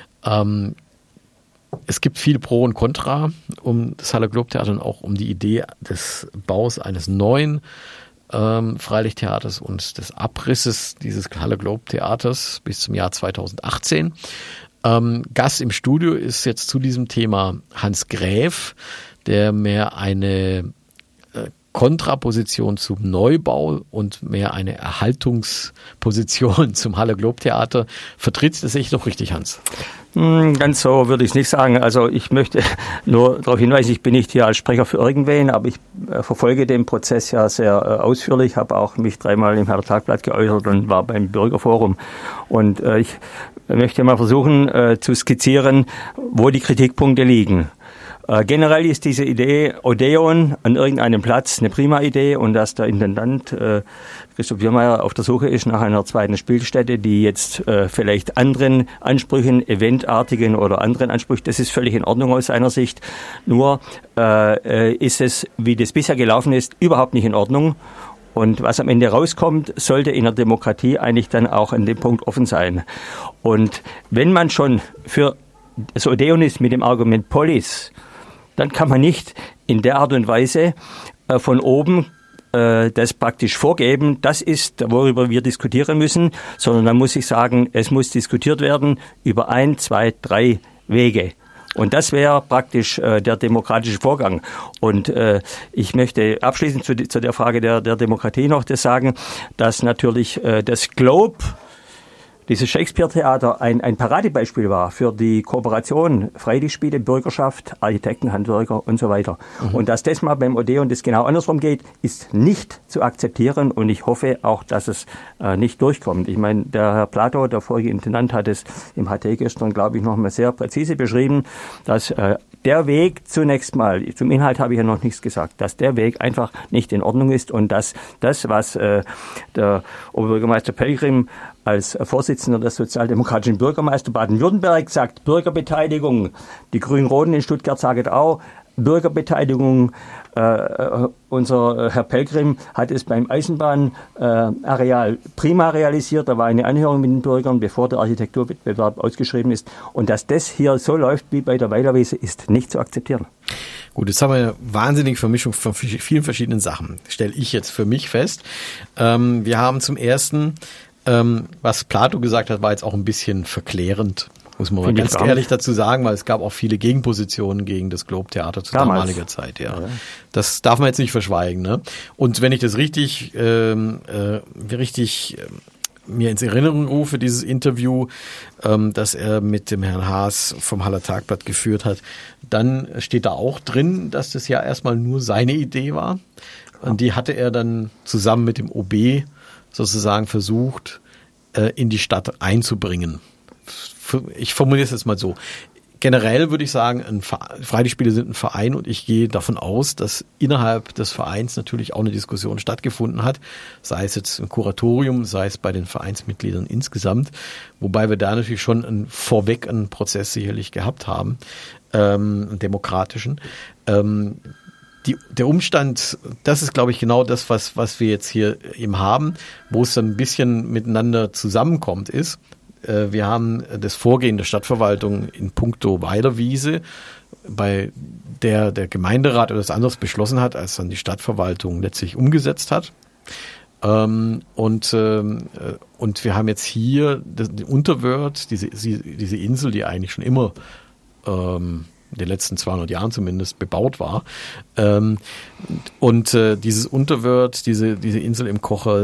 Ähm, Es gibt viel Pro und Contra um das Haller Globe-Theater und auch um die Idee des Baus eines neuen ähm, Freilichttheaters und des Abrisses dieses Haller Globe-Theaters bis zum Jahr zweitausendachtzehn. Ähm, Gast im Studio ist jetzt zu diesem Thema Hans Gräf, der mehr eine Kontraposition zum Neubau und mehr eine Erhaltungsposition zum Halle Globe-Theater vertritt. Das sehe ich doch richtig, Hans? Ganz so würde ich es nicht sagen. Also ich möchte nur darauf hinweisen, ich bin nicht hier als Sprecher für irgendwen, aber ich verfolge den Prozess ja sehr ausführlich, habe auch mich dreimal im Herder Tagblatt geäußert und war beim Bürgerforum. Und ich möchte mal versuchen zu skizzieren, wo die Kritikpunkte liegen. Äh, generell ist diese Idee Odeon an irgendeinem Platz eine prima Idee und dass der Intendant äh, Christoph Wirmeier auf der Suche ist nach einer zweiten Spielstätte, die jetzt äh, vielleicht anderen Ansprüchen, eventartigen oder anderen Ansprüchen, das ist völlig in Ordnung aus seiner Sicht. Nur äh, ist es, wie das bisher gelaufen ist, überhaupt nicht in Ordnung. Und was am Ende rauskommt, sollte in der Demokratie eigentlich dann auch an dem Punkt offen sein. Und wenn man schon für das Odeon ist mit dem Argument Polis, dann kann man nicht in der Art und Weise äh, von oben äh, das praktisch vorgeben, das ist, worüber wir diskutieren müssen, sondern dann muss ich sagen, es muss diskutiert werden über ein, zwei, drei Wege. Und das wäre praktisch äh, der demokratische Vorgang. Und äh, ich möchte abschließend zu, zu der Frage der, der Demokratie noch das sagen, dass natürlich äh, das Globe, dieses Shakespeare-Theater ein, ein Paradebeispiel war für die Kooperation, Freilichtspiele, Bürgerschaft, Architekten, Handwerker und so weiter. Mhm. Und dass das mal beim Odeon das genau andersrum geht, ist nicht zu akzeptieren und ich hoffe auch, dass es äh, nicht durchkommt. Ich meine, der Herr Plato, der vorige Intendant, hat es im H T gestern, glaube ich, noch mal sehr präzise beschrieben, dass äh, der Weg zunächst mal, zum Inhalt habe ich ja noch nichts gesagt, dass der Weg einfach nicht in Ordnung ist und dass das, was äh, der Oberbürgermeister Pelgrim als Vorsitzender des sozialdemokratischen Bürgermeister Baden-Württemberg sagt, Bürgerbeteiligung. Die Grün-Roten in Stuttgart sagen auch, Bürgerbeteiligung. Äh, unser Herr Pelgrim hat es beim Eisenbahnareal äh, prima realisiert. Da war eine Anhörung mit den Bürgern, bevor der Architekturwettbewerb ausgeschrieben ist. Und dass das hier so läuft wie bei der Weilerwiese, ist nicht zu akzeptieren. Gut, jetzt haben wir eine wahnsinnige Vermischung von vielen verschiedenen Sachen. Stelle ich jetzt für mich fest. Ähm, wir haben zum ersten, ähm, was Plato gesagt hat, war jetzt auch ein bisschen verklärend. Muss man mal ganz ehrlich dazu sagen, weil es gab auch viele Gegenpositionen gegen das Globe-Theater zu Damals. damaliger Zeit. Ja. ja, das darf man jetzt nicht verschweigen. Ne? Und wenn ich das richtig, ähm, äh, richtig äh, mir ins Erinnerung rufe, dieses Interview, ähm, das er mit dem Herrn Haas vom Haller Tagblatt geführt hat, dann steht da auch drin, dass das ja erstmal nur seine Idee war. Und die hatte er dann zusammen mit dem O B sozusagen versucht, äh, in die Stadt einzubringen. Ich formuliere es jetzt mal so. Generell würde ich sagen, ein Freilichtspiele sind ein Verein und ich gehe davon aus, dass innerhalb des Vereins natürlich auch eine Diskussion stattgefunden hat, sei es jetzt im Kuratorium, sei es bei den Vereinsmitgliedern insgesamt, wobei wir da natürlich schon ein, vorweg einen Prozess sicherlich gehabt haben, ähm, einen demokratischen. Ähm, die, der Umstand, das ist, glaube ich, genau das, was, was wir jetzt hier eben haben, wo es dann ein bisschen miteinander zusammenkommt, ist, wir haben das Vorgehen der Stadtverwaltung in puncto Weilerwiese, bei der der Gemeinderat etwas anderes beschlossen hat, als dann die Stadtverwaltung letztlich umgesetzt hat. Und, und wir haben jetzt hier die Unterwörth, diese, diese Insel, die eigentlich schon immer in den letzten zweihundert Jahren zumindest bebaut war. Und dieses Unterwörth, diese, diese Insel im Kocher,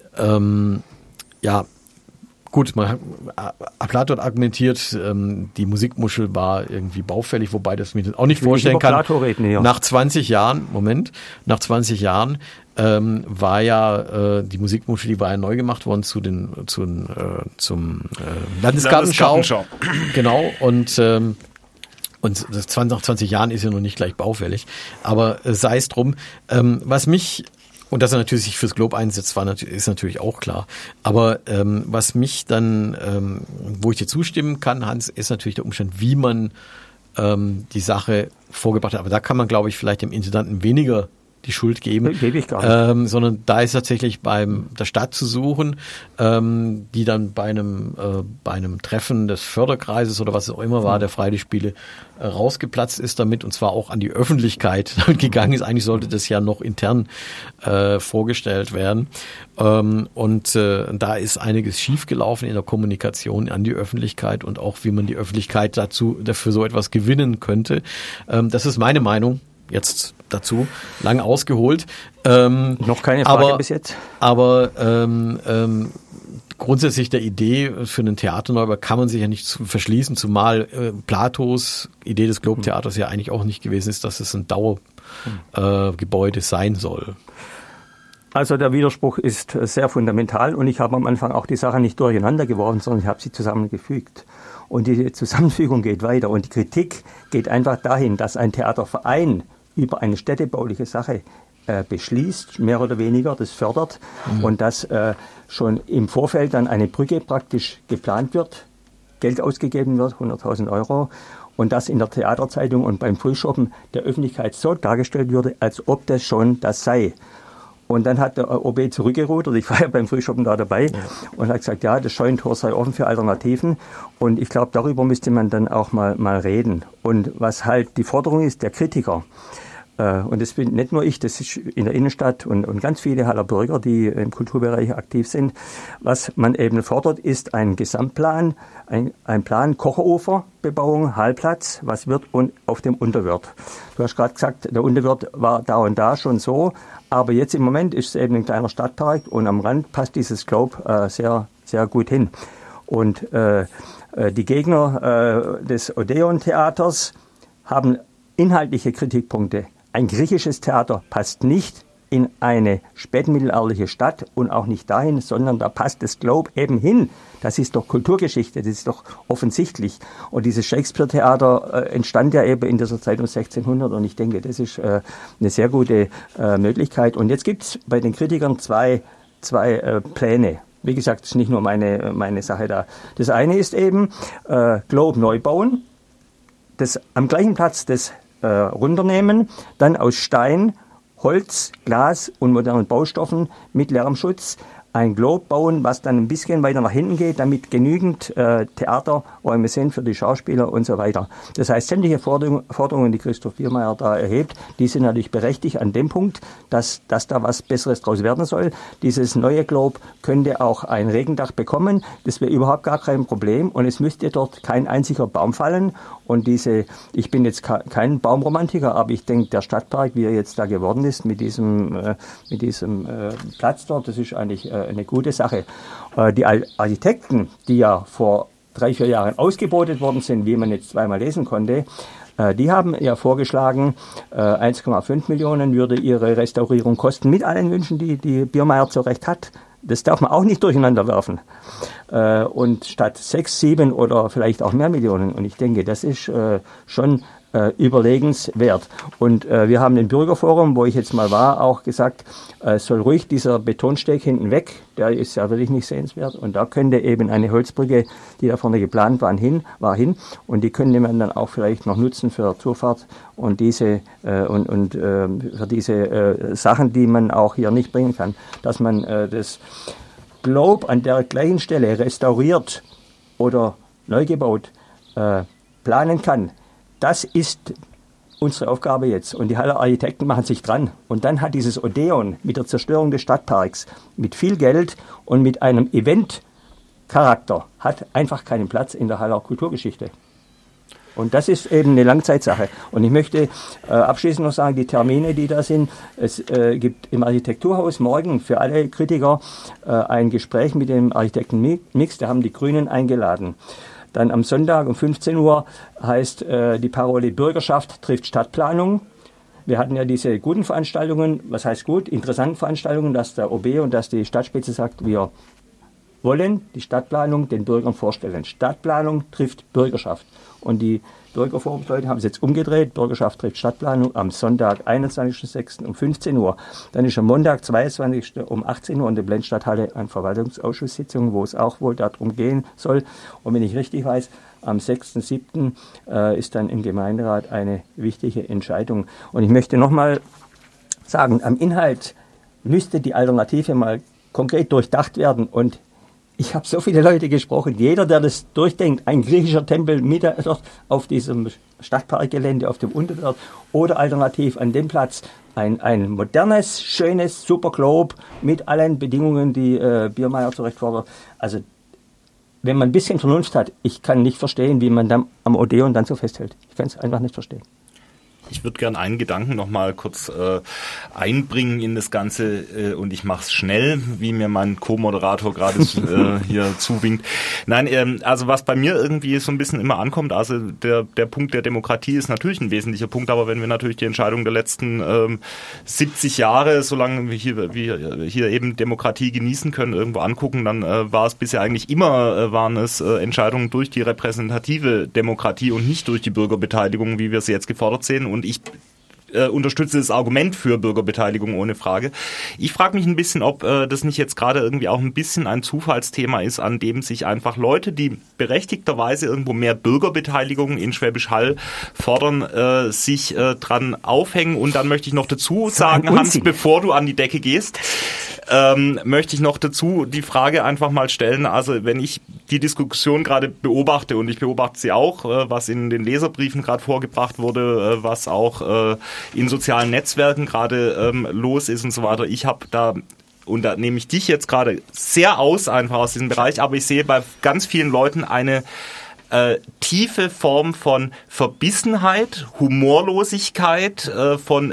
ja, gut, man hat, Plato hat argumentiert, ähm, die Musikmuschel war irgendwie baufällig, wobei das mir auch nicht ich vorstellen kann. Plato reden, ja. Nach zwanzig Jahren, Moment, nach zwanzig Jahren ähm, war ja äh, die Musikmuschel, die war ja neu gemacht worden zu den, zu den äh, zum äh, Landesgartenschau. Landesgartenschau. Genau, und ähm, und das zwanzig, nach zwanzig Jahren ist ja noch nicht gleich baufällig, aber äh, sei es drum. Ähm, was mich Und dass er natürlich sich fürs Globe einsetzt, war natürlich, ist natürlich auch klar. Aber ähm, was mich dann, ähm, wo ich dir zustimmen kann, Hans, ist natürlich der Umstand, wie man ähm, die Sache vorgebracht hat. Aber da kann man, glaube ich, vielleicht dem Intendanten weniger die Schuld geben, gebe ich gar nicht. Ähm, sondern da ist tatsächlich beim der Stadt zu suchen, ähm, die dann bei einem äh, bei einem Treffen des Förderkreises oder was es auch immer war, der Freilichtspiele äh, rausgeplatzt ist damit und zwar auch an die Öffentlichkeit gegangen ist. Eigentlich sollte das ja noch intern äh, vorgestellt werden ähm, und äh, da ist einiges schiefgelaufen in der Kommunikation an die Öffentlichkeit und auch wie man die Öffentlichkeit dazu dafür so etwas gewinnen könnte. Ähm, das ist meine Meinung. Jetzt dazu, lang ausgeholt. Ähm, Noch keine Frage aber, bis jetzt. Aber ähm, ähm, grundsätzlich der Idee für einen Theaterneubau kann man sich ja nicht zu verschließen, zumal äh, Platos Idee des Globe-Theaters ja eigentlich auch nicht gewesen ist, dass es ein Dauergebäude äh, sein soll. Also der Widerspruch ist sehr fundamental und ich habe am Anfang auch die Sache nicht durcheinander geworfen, sondern ich habe sie zusammengefügt. Und die Zusammenfügung geht weiter und die Kritik geht einfach dahin, dass ein Theaterverein über eine städtebauliche Sache äh, beschließt, mehr oder weniger, das fördert mhm. und dass äh, schon im Vorfeld dann eine Brücke praktisch geplant wird, Geld ausgegeben wird, hunderttausend Euro, und das in der Theaterzeitung und beim Frühschoppen der Öffentlichkeit so dargestellt würde, als ob das schon das sei. Und dann hat der O B zurückgerudert, ich war ja beim Frühschoppen da dabei, ja. und hat gesagt, ja, das Scheunentor sei offen für Alternativen. Und ich glaube, darüber müsste man dann auch mal, mal reden. Und was halt die Forderung ist, der Kritiker, äh, und das bin nicht nur ich, das ist in der Innenstadt und, und ganz viele Haller Bürger, die im Kulturbereich aktiv sind, was man eben fordert, ist ein Gesamtplan, ein, ein Plan Kocheruferbebauung, Hallplatz, was wird und auf dem Unterwört. Du hast gerade gesagt, der Unterwört war da und da schon so, aber jetzt im Moment ist es eben ein kleiner Stadtpark und am Rand passt dieses Globe äh, sehr, sehr gut hin. Und äh, die Gegner äh, des Odeon-Theaters haben inhaltliche Kritikpunkte. Ein griechisches Theater passt nicht in eine spätmittelalterliche Stadt und auch nicht dahin, sondern da passt das Globe eben hin. Das ist doch Kulturgeschichte, das ist doch offensichtlich. Und dieses Shakespeare-Theater äh, entstand ja eben in dieser Zeit um sechzehnhundert und ich denke, das ist äh, eine sehr gute äh, Möglichkeit. Und jetzt gibt es bei den Kritikern zwei, zwei äh, Pläne. Wie gesagt, das ist nicht nur meine, meine Sache da. Das eine ist eben äh, Globe neu bauen, das am gleichen Platz das äh, runternehmen, dann aus Stein, Holz, Glas und modernen Baustoffen mit Lärmschutz ein Globe bauen, was dann ein bisschen weiter nach hinten geht, damit genügend äh, Theaterräume sind für die Schauspieler und so weiter. Das heißt, sämtliche Forderungen, Forderungen, die Christoph Biermeier da erhebt, die sind natürlich berechtigt an dem Punkt, dass, dass da was Besseres draus werden soll. Dieses neue Globe könnte auch ein Regendach bekommen. Das wäre überhaupt gar kein Problem und es müsste dort kein einziger Baum fallen. Und diese, ich bin jetzt kein Baumromantiker, aber ich denke, der Stadtpark, wie er jetzt da geworden ist, mit diesem, äh, mit diesem äh, Platz dort, das ist eigentlich äh, eine gute Sache. Äh, die Architekten, die ja vor drei, vier Jahren ausgebotet worden sind, wie man jetzt zweimal lesen konnte, äh, die haben ja vorgeschlagen, äh, eins Komma fünf Millionen würde ihre Restaurierung kosten, mit allen Wünschen, die die Biermeier zu Recht hat. Das darf man auch nicht durcheinander werfen. Äh, und statt sechs, sieben oder vielleicht auch mehr Millionen. Und ich denke, das ist äh, schon äh, überlegenswert. Und äh, wir haben im Bürgerforum, wo ich jetzt mal war, auch gesagt, äh, soll ruhig dieser Betonsteg hinten weg. Der ist ja wirklich nicht sehenswert. Und da könnte eben eine Holzbrücke, die da vorne geplant war, hin, war hin. Und die könnte man dann auch vielleicht noch nutzen für Zufahrt und diese äh, und, und äh, für diese äh, Sachen, die man auch hier nicht bringen kann. Dass man äh, das Globe an der gleichen Stelle restauriert oder neu gebaut äh, planen kann. Das ist unsere Aufgabe jetzt. Und die Haller Architekten machen sich dran. Und dann hat dieses Odeon mit der Zerstörung des Stadtparks, mit viel Geld und mit einem Event-Charakter, hat einfach keinen Platz in der Haller Kulturgeschichte. Und das ist eben eine Langzeitsache. Und ich möchte äh, abschließend noch sagen, die Termine, die da sind, es äh, gibt im Architekturhaus morgen für alle Kritiker äh, ein Gespräch mit dem Architekten Mix, da haben die Grünen eingeladen. Dann am Sonntag um fünfzehn Uhr heißt äh, die Parole Bürgerschaft trifft Stadtplanung. Wir hatten ja diese guten Veranstaltungen, was heißt gut, interessanten Veranstaltungen, dass der O B und dass die Stadtspitze sagt, wir wollen die Stadtplanung den Bürgern vorstellen. Stadtplanung trifft Bürgerschaft. Und die Bürgerforumsleute haben es jetzt umgedreht. Bürgerschaft trifft Stadtplanung am Sonntag, einundzwanzigsten sechsten um fünfzehn Uhr. Dann ist am Montag, zweiundzwanzigsten um achtzehn Uhr in der Blendstadthalle eine Verwaltungsausschusssitzung, wo es auch wohl darum gehen soll. Und wenn ich richtig weiß, am sechsten siebten äh, ist dann im Gemeinderat eine wichtige Entscheidung. Und ich möchte nochmal sagen, am Inhalt müsste die Alternative mal konkret durchdacht werden. Und ich habe so viele Leute gesprochen, jeder, der das durchdenkt, ein griechischer Tempel mit dort auf diesem Stadtparkgelände, auf dem Unterwert oder alternativ an dem Platz ein, ein modernes, schönes Superglobe mit allen Bedingungen, die äh, Biermeier zurecht fordert. Also wenn man ein bisschen Vernunft hat, ich kann nicht verstehen, wie man dann am Odeon dann so festhält. Ich kann es einfach nicht verstehen. Ich würde gerne einen Gedanken noch mal kurz äh, einbringen in das Ganze äh, und ich mache es schnell, wie mir mein Co-Moderator gerade äh, hier zuwinkt. Nein, ähm, also was bei mir irgendwie so ein bisschen immer ankommt, also der der Punkt der Demokratie ist natürlich ein wesentlicher Punkt, aber wenn wir natürlich die Entscheidung der letzten ähm, siebzig Jahre, solange wir hier, wir hier eben Demokratie genießen können, irgendwo angucken, dann äh, war es bisher eigentlich immer, äh, waren es äh, Entscheidungen durch die repräsentative Demokratie und nicht durch die Bürgerbeteiligung, wie wir sie jetzt gefordert sehen. Und ich äh, unterstütze das Argument für Bürgerbeteiligung ohne Frage. Ich frage mich ein bisschen, ob äh, das nicht jetzt gerade irgendwie auch ein bisschen ein Zufallsthema ist, an dem sich einfach Leute, die berechtigterweise irgendwo mehr Bürgerbeteiligung in Schwäbisch Hall fordern, äh, sich äh, dran aufhängen. Und dann möchte ich noch dazu sagen, Hans, bevor du an die Decke gehst, ähm, möchte ich noch dazu die Frage einfach mal stellen, also wenn ich die Diskussion gerade beobachte und ich beobachte sie auch, äh, was in den Leserbriefen gerade vorgebracht wurde, äh, was auch äh, in sozialen Netzwerken gerade ähm, los ist und so weiter. Ich habe da, und da nehme ich dich jetzt gerade sehr aus, einfach aus diesem Bereich, aber ich sehe bei ganz vielen Leuten eine Äh, tiefe Form von Verbissenheit, Humorlosigkeit, äh, von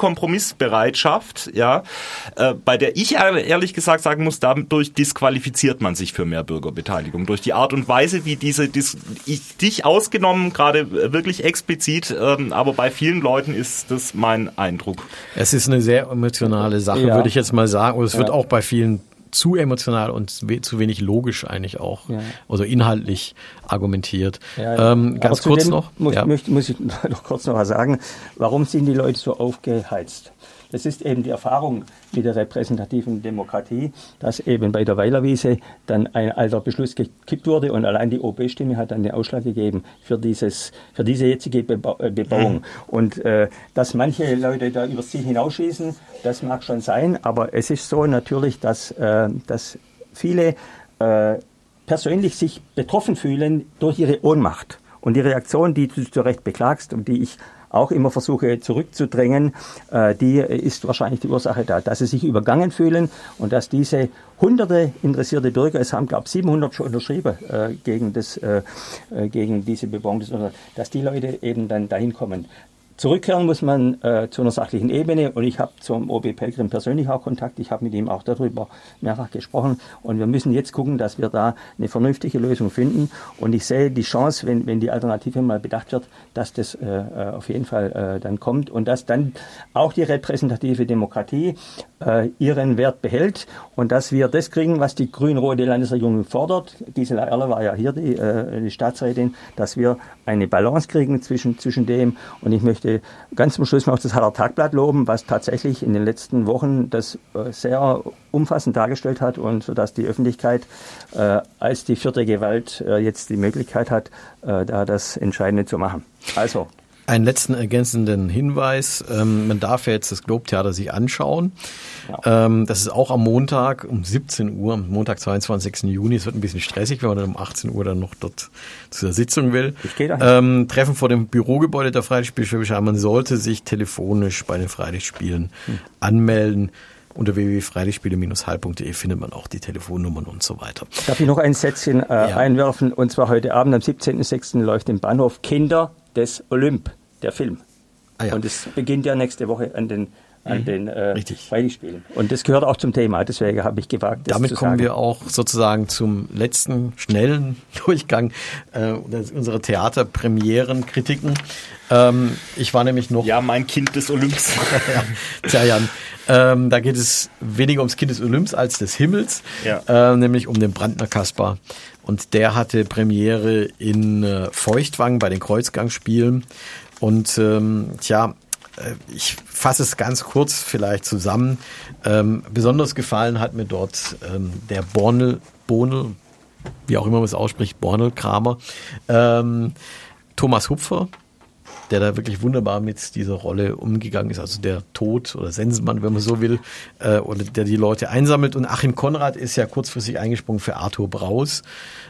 Nicht-Kompromissbereitschaft, ja, äh, bei der ich ehrlich gesagt sagen muss, dadurch disqualifiziert man sich für mehr Bürgerbeteiligung. Durch die Art und Weise, wie diese, dis- ich, dich ausgenommen, gerade wirklich explizit, ähm, aber bei vielen Leuten ist das mein Eindruck. Es ist eine sehr emotionale Sache, ja. würde ich jetzt mal sagen. Und es ja. wird auch bei vielen zu emotional und zu wenig logisch eigentlich auch, ja. also inhaltlich argumentiert. Ja, ja. Ähm, ganz kurz noch. Muss, ja. möchte, muss ich noch kurz noch was sagen. Warum sind die Leute so aufgeheizt? Das ist eben die Erfahrung mit der repräsentativen Demokratie, dass eben bei der Weilerwiese dann ein alter Beschluss gekippt wurde und allein die O B-Stimme hat dann den Ausschlag gegeben für dieses, für diese jetzige Beba- Bebauung. Mhm. Und äh, dass manche Leute da übers Ziel hinausschießen, das mag schon sein, aber es ist so natürlich, dass, äh, dass viele äh, persönlich sich betroffen fühlen durch ihre Ohnmacht. Und die Reaktion, die du zu Recht beklagst und die ich auch immer versuche zurückzudrängen, äh, die ist wahrscheinlich die Ursache da, dass sie sich übergangen fühlen und dass diese hunderte interessierte Bürger, es haben glaube ich siebenhundert schon unterschrieben äh, gegen, das, äh, gegen diese Bebauung, dass die Leute eben dann dahin kommen. Zurückkehren muss man äh, zu einer sachlichen Ebene und ich habe zum O B Pelgrim persönlich auch Kontakt, ich habe mit ihm auch darüber mehrfach gesprochen und wir müssen jetzt gucken, dass wir da eine vernünftige Lösung finden und ich sehe die Chance, wenn, wenn die Alternative mal bedacht wird, dass das äh, auf jeden Fall äh, dann kommt und dass dann auch die repräsentative Demokratie äh, ihren Wert behält und dass wir das kriegen, was die grün-rote Landesregierung fordert. Gisela Erler war ja hier die, äh, die Staatsrätin, dass wir eine Balance kriegen zwischen, zwischen dem und ich möchte ganz zum Schluss noch das Haller Tagblatt loben, was tatsächlich in den letzten Wochen das äh, sehr umfassend dargestellt hat und sodass die Öffentlichkeit äh, als die vierte Gewalt äh, jetzt die Möglichkeit hat, äh, da das Entscheidende zu machen. Also. Einen letzten ergänzenden Hinweis. Ähm, man darf ja jetzt das Globe-Theater sich anschauen. Ja. Ähm, das ist auch am Montag um siebzehn Uhr, am Montag, zweiundzwanzigsten Juni. Es wird ein bisschen stressig, wenn man dann um achtzehn Uhr dann noch dort zu der Sitzung will. Ich gehe dahin. Ähm, Treffen vor dem Bürogebäude der Freilichtspiele Schwäbisch Hall. Man sollte sich telefonisch bei den Freilichtspielen hm. anmelden. Unter w w w punkt freilichtspiele Bindestrich hall punkt de findet man auch die Telefonnummern und so weiter. Darf ich noch ein Sätzchen äh, ja. einwerfen? Und zwar heute Abend am siebzehnten sechsten läuft im Bahnhof Kinder des Olymp, der Film. Ah, ja. Und es beginnt ja nächste Woche an den, an mhm. den äh, Freilichtspielen. Und das gehört auch zum Thema, deswegen habe ich gewagt, das Damit zu kommen sagen. wir auch sozusagen zum letzten schnellen Durchgang äh, unserer Theaterpremieren, Kritiken. Ähm, ich war nämlich noch... Ja, mein Kind des Olymps. ja, tja, Jan. Ähm, da geht es weniger ums Kind des Olymps als des Himmels, ja. äh, nämlich um den Brandner Kaspar. Und der hatte Premiere in äh, Feuchtwangen bei den Kreuzgangspielen. Und ähm, tja, äh, ich fasse es ganz kurz vielleicht zusammen. Ähm, besonders gefallen hat mir dort ähm, der Bornel, Bonel, wie auch immer man es ausspricht, Bornel-Kramer, ähm, Thomas Hupfer, der da wirklich wunderbar mit dieser Rolle umgegangen ist, also der Tod oder Sensenmann, wenn man so will, äh, oder der die Leute einsammelt. Und Achim Konrad ist ja kurzfristig eingesprungen für Arthur Braus,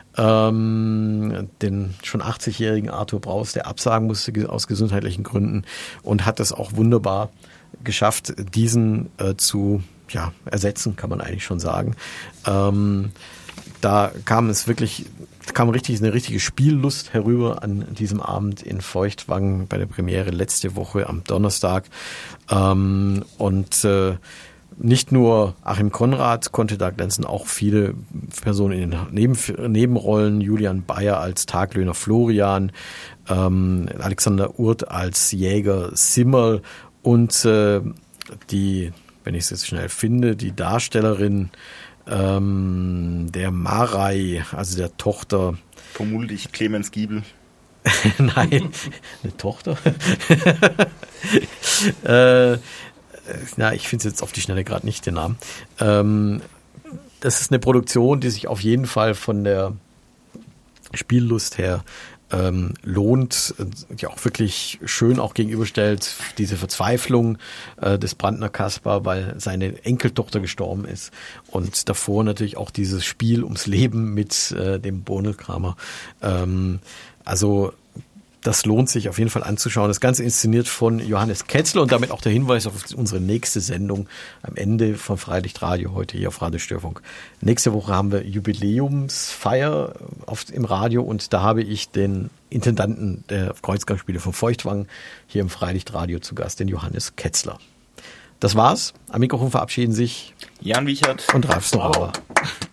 ähm, den schon achtzigjährigen Arthur Braus, der absagen musste aus gesundheitlichen Gründen und hat das auch wunderbar geschafft, diesen äh, zu ja, ersetzen, kann man eigentlich schon sagen. Ähm, da kam es wirklich, kam richtig eine richtige Spiellust herüber an diesem Abend in Feuchtwangen bei der Premiere letzte Woche am Donnerstag. Ähm, und äh, nicht nur Achim Konrad konnte da glänzen, auch viele Personen in den Neben Nebenrollen. Julian Bayer als Taglöhner Florian, ähm, Alexander Urt als Jäger Simmerl und äh, die, wenn ich es jetzt schnell finde, die Darstellerin ähm, der Marei, also der Tochter. Vermutlich Clemens Giebel. Nein, eine Tochter. äh, Na, ich finde es jetzt auf die Schnelle gerade nicht den Namen. Ähm, das ist eine Produktion, die sich auf jeden Fall von der Spiellust her ähm, lohnt, die auch wirklich schön auch gegenüberstellt, diese Verzweiflung äh, des Brandner Kaspar, weil seine Enkeltochter gestorben ist und davor natürlich auch dieses Spiel ums Leben mit äh, dem Bohnelkramer. Ähm, also das lohnt sich auf jeden Fall anzuschauen. Das Ganze inszeniert von Johannes Ketzler und damit auch der Hinweis auf unsere nächste Sendung am Ende von Freilichtradio, heute hier auf Radio Störfunk. Nächste Woche haben wir Jubiläumsfeier auf, im Radio und da habe ich den Intendanten der Kreuzgangspiele von Feuchtwangen hier im Freilichtradio zu Gast, den Johannes Ketzler. Das war's. Am Mikrofon verabschieden sich Jan Wiechert und Ralf Strauer.